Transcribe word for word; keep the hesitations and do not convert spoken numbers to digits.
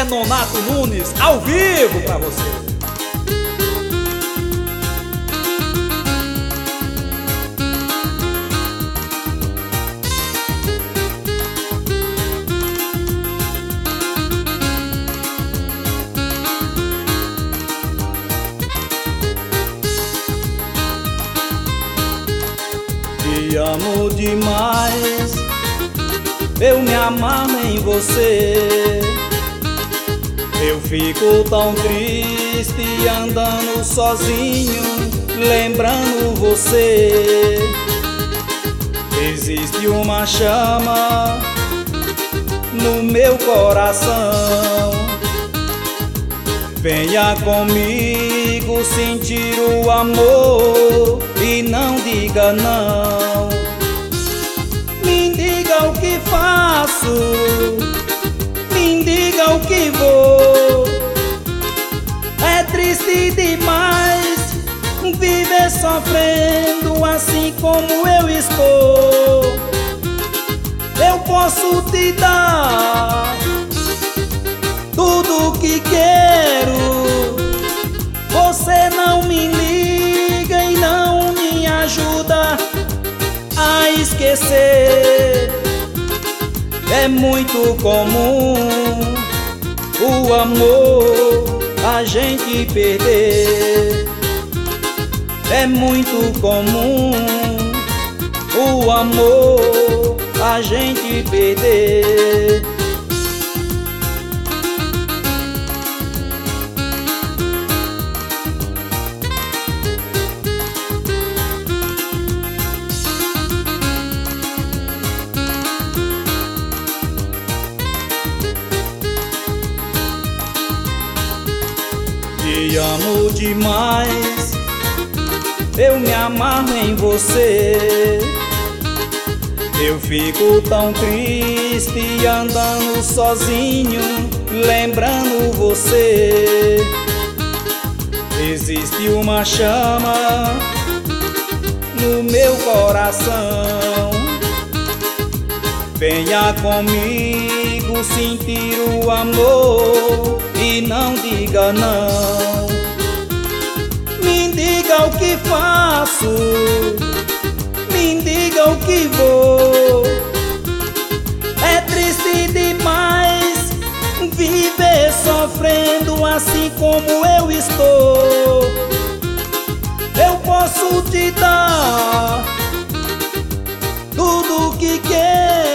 é Nonato Nunes, ao vivo pra você. Te amo demais, eu me amarro em você. Eu fico tão triste andando sozinho, lembrando você. Existe uma chama no meu coração. Venha comigo sentir o amor e não diga não. Me diga o que faço, me diga o que vou. É triste demais viver sofrendo assim como eu estou. Eu posso te dar tudo o que quero, você não me liga e não me ajuda a esquecer. É muito comum o amor a gente perder. É muito comum o amor a gente perder. Te amo demais, eu me amarro em você. Eu fico tão triste andando sozinho, lembrando você. Existe uma chama no meu coração. Venha comigo sentir o amor e não diga não. Me diga o que faço, me diga o que vou. É triste demais viver sofrendo assim como eu estou. Eu posso te dar tudo o que quero,